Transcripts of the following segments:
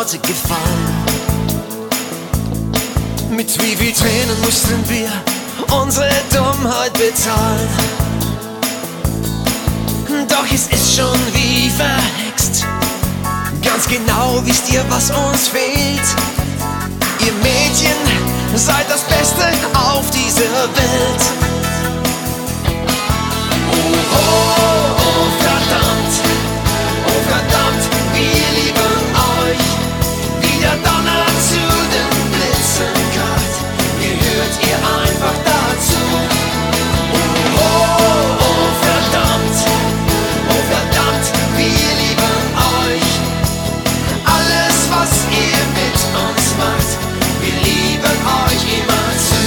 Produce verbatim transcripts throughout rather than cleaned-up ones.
Worte gefallen. Mit wie viel Tränen mussten wir unsere Dummheit bezahlen. Doch es ist schon wie verhext. Ganz genau wisst ihr, was uns fehlt. Ihr Mädchen seid das Beste auf dieser Welt. Oh, oh, oh, verdammt, oh, verdammt, wir lieben euch. Wie der Donner zu den Blitzen kalt, gehört ihr einfach dazu. Oh, oh, oh, verdammt, oh, verdammt, wir lieben euch. Alles, was ihr mit uns macht, wir lieben euch immer zu.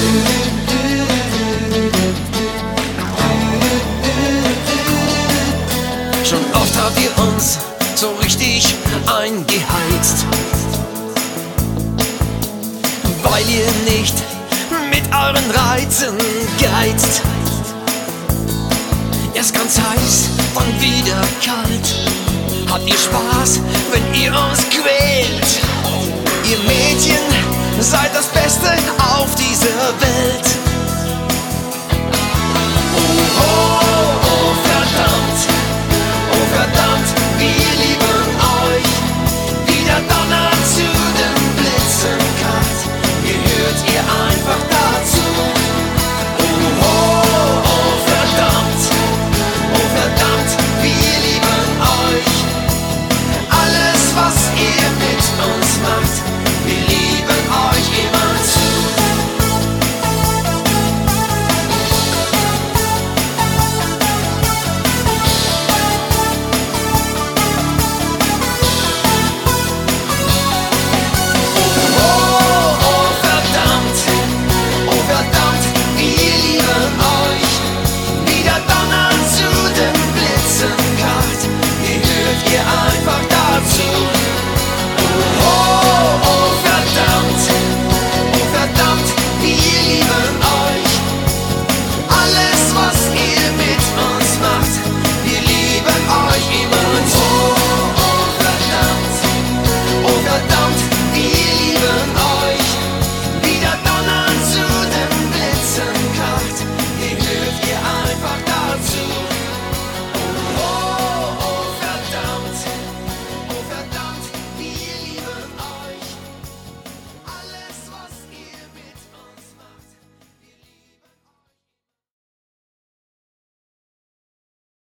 Schon oft habt ihr uns so richtig eingeheizt, weil ihr nicht mit euren Reizen geizt. Erst ganz heiß und wieder kalt. Habt ihr Spaß, wenn ihr uns quält?